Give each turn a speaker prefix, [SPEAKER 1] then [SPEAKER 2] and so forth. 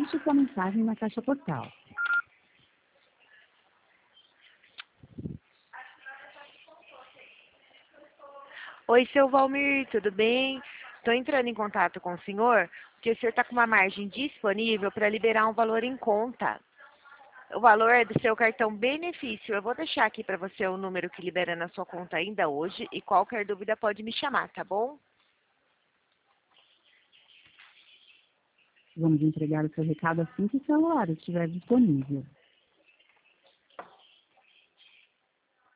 [SPEAKER 1] Deixe sua mensagem na caixa postal.
[SPEAKER 2] Oi, seu Valmir, tudo bem? Estou entrando em contato com o senhor, porque o senhor está com uma margem disponível para liberar um valor em conta. O valor é do seu cartão benefício. Eu vou deixar aqui para você o número que libera na sua conta ainda hoje e qualquer dúvida pode me chamar, tá bom?
[SPEAKER 1] Vamos entregar o seu recado assim que o celular estiver disponível.